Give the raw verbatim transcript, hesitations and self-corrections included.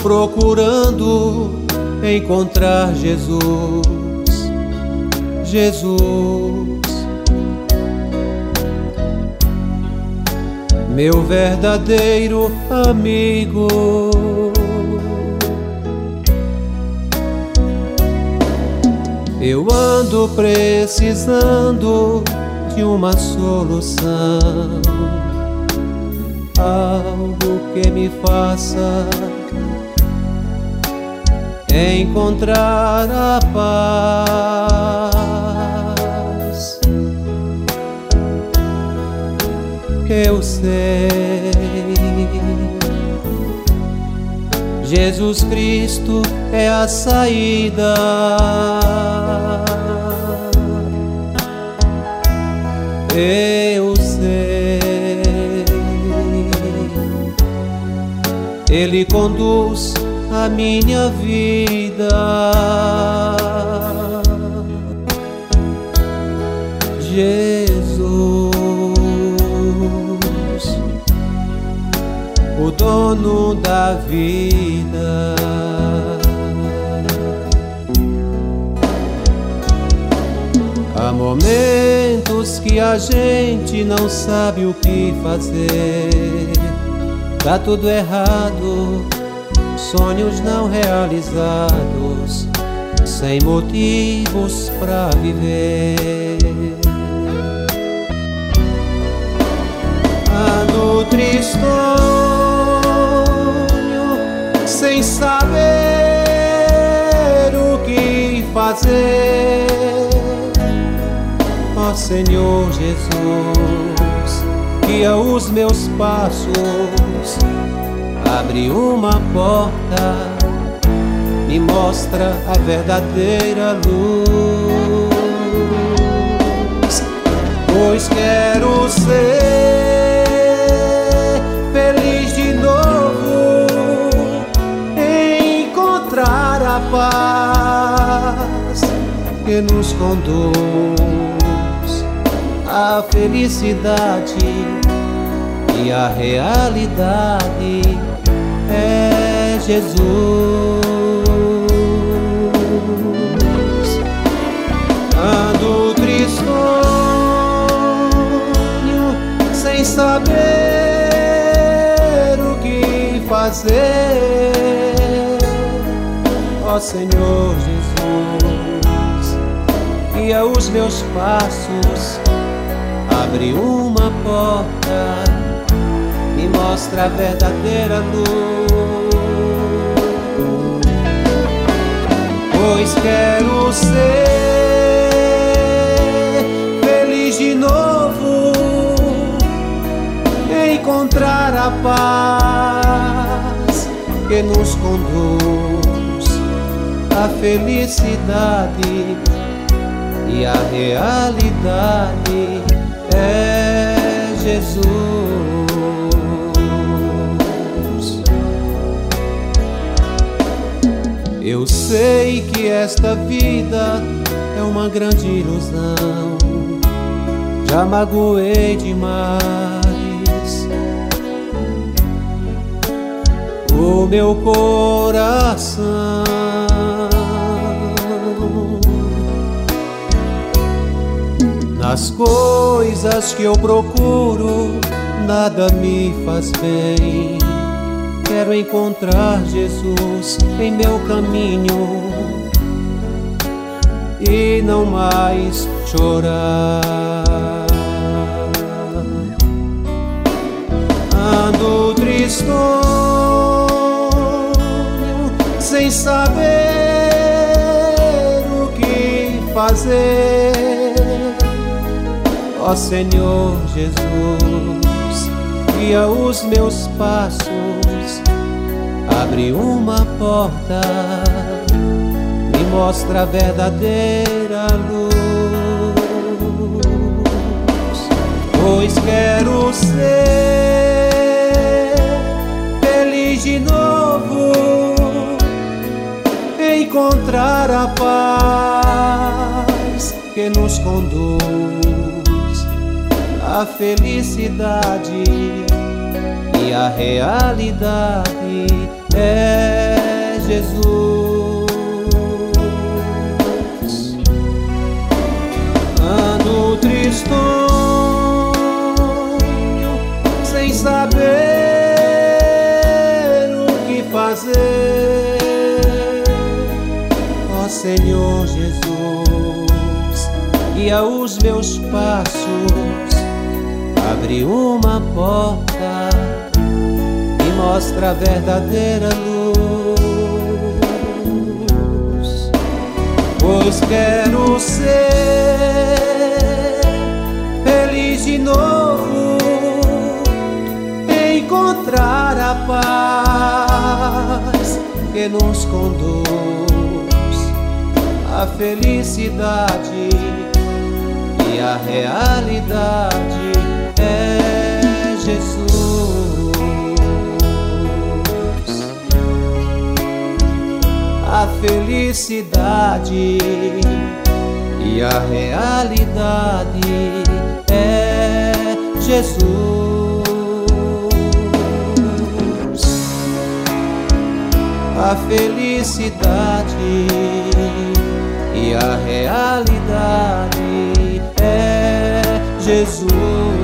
procurando encontrar Jesus, Jesus, meu verdadeiro amigo. Eu ando precisando de uma solução, algo que me faça encontrar a paz. Eu sei, Jesus Cristo é a saída. Eu sei, Ele conduz a minha vida. Jesus, o dono da vida. Há momentos que a gente não sabe o que fazer. Tá tudo errado, sonhos não realizados, sem motivos pra viver. Ando tristonho, sem saber o que fazer. Ó Senhor Jesus, guia os meus passos, abre uma porta, me mostra a verdadeira luz, pois quero ser feliz de novo, encontrar a paz que nos conduz à felicidade e a realidade. É Jesus. Ando tristonho, sem saber o que fazer. Ó Senhor Jesus, guia os meus passos, abre uma porta, me mostra a verdadeira luz, pois quero ser feliz de novo, encontrar a paz que nos conduz à felicidade e a realidade. É Jesus. Eu sei que esta vida é uma grande ilusão, já magoei demais o meu coração. Nas coisas que eu procuro, nada me faz bem. Quero encontrar Jesus em meu caminho e não mais chorar. Ando tristonho, sem saber o que fazer. Ó Senhor Jesus, guia os meus passos, abre uma porta, me mostra a verdadeira luz, pois quero ser feliz de novo, encontrar a paz que nos conduz a felicidade e a realidade. É Jesus. Ando tristonho, sem saber o que fazer. Ó Senhor Jesus, guia os meus passos, abre uma porta e mostra a verdadeira luz. Pois quero ser feliz de novo, encontrar a paz que nos conduz à felicidade, e a realidade é Jesus. A felicidade e a realidade é Jesus. A felicidade e a realidade é Jesus.